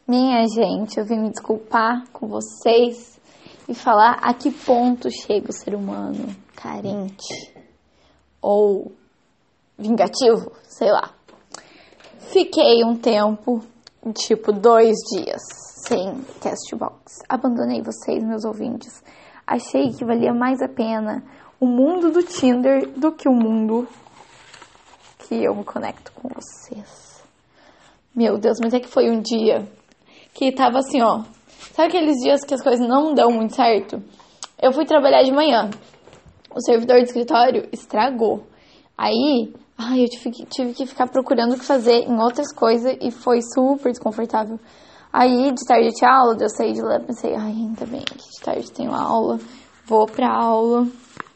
Minha gente, eu vim me desculpar com vocês e falar a que ponto chega o ser humano carente ou vingativo, sei lá. Fiquei um tempo, tipo 2 dias, sem Castbox. Abandonei vocês, meus ouvintes. Achei que valia mais a pena o mundo do Tinder do que o mundo que eu me conecto com vocês. Meu Deus, mas é que foi um dia que tava assim, ó. Sabe aqueles dias que as coisas não dão muito certo? Eu fui trabalhar de manhã. O servidor do escritório estragou. Aí, eu tive que ficar procurando o que fazer em outras coisas e foi super desconfortável. Aí, de tarde tinha aula, eu saí de lá e pensei, ainda bem que de tarde tenho aula, vou pra aula.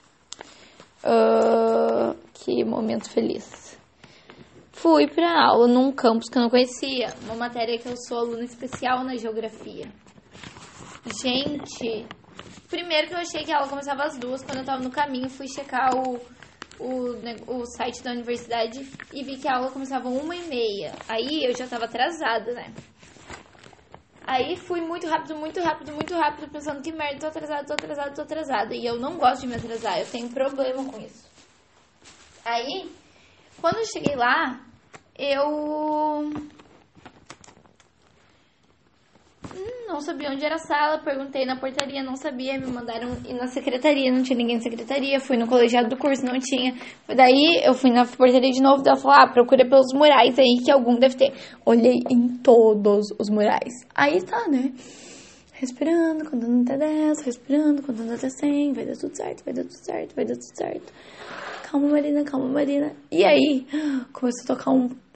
Que momento feliz. Fui pra aula num campus que eu não conhecia, uma matéria que eu sou aluna especial na geografia. Gente, primeiro que eu achei que a aula começava às 2, quando eu tava no caminho, fui checar o site da universidade e vi que a aula começava 1h30. Aí eu já tava atrasada, né? Aí fui muito rápido, pensando que merda, tô atrasada. E eu não gosto de me atrasar, eu tenho problema com isso. Aí, quando eu cheguei lá, eu não sabia onde era a sala, perguntei na portaria, não sabia, me mandaram ir na secretaria, não tinha ninguém na secretaria, fui no colegiado do curso, não tinha. Daí eu fui na portaria de novo, ela falou, procura pelos murais aí que algum deve ter. Olhei em todos os murais. Aí tá, né? Respirando, contando até 10, respirando, contando até 100, vai dar tudo certo. Calma, Marina. E aí, começou a tocar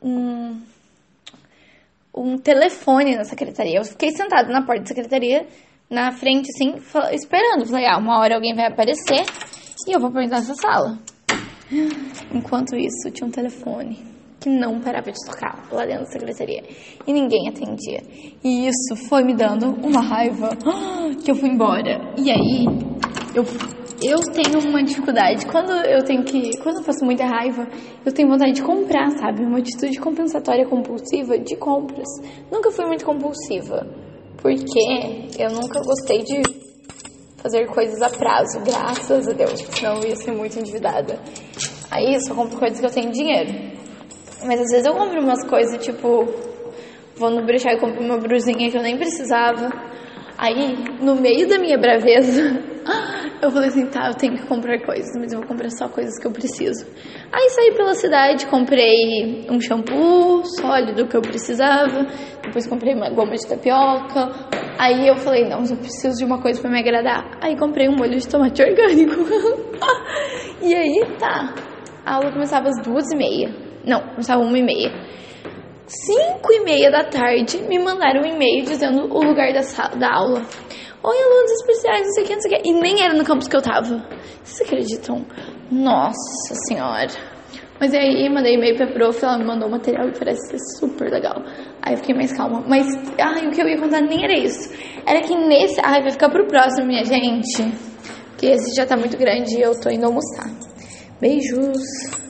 um telefone na secretaria. Eu fiquei sentada na porta da secretaria, na frente, assim, esperando. Falei, uma hora alguém vai aparecer e eu vou perguntar nessa sala. Enquanto isso, tinha um telefone que não parava de tocar lá dentro da secretaria. E ninguém atendia. E isso foi me dando uma raiva que eu fui embora. E aí, eu tenho uma dificuldade. Quando eu faço muita raiva, eu tenho vontade de comprar, sabe? Uma atitude compensatória compulsiva de compras. Nunca fui muito compulsiva, porque eu nunca gostei de fazer coisas a prazo, graças a Deus, senão eu ia ser muito endividada. Aí eu só compro coisas que eu tenho dinheiro. Mas às vezes eu compro umas coisas, tipo, vou no brechó e compro uma brusinha que eu nem precisava. Aí, no meio da minha braveza, eu falei assim, eu tenho que comprar coisas, mas eu vou comprar só coisas que eu preciso. Aí saí pela cidade, comprei um shampoo sólido que eu precisava, depois comprei uma goma de tapioca. Aí eu falei, não, eu preciso de uma coisa pra me agradar. Aí comprei um molho de tomate orgânico. E aí, a aula começava às 2h30. Não, começava 1h30. 5h30 da tarde, me mandaram um e-mail dizendo o lugar da aula. Oi, alunos especiais, não sei o que. E nem era no campus que eu tava. Vocês acreditam? Nossa senhora. Mas aí, mandei e-mail pra prof, ela me mandou o material e parece ser super legal. Aí eu fiquei mais calma. Mas, o que eu ia contar nem era isso. Era que nesse... vai ficar pro próximo, minha gente. Porque esse já tá muito grande e eu tô indo almoçar. Beijos.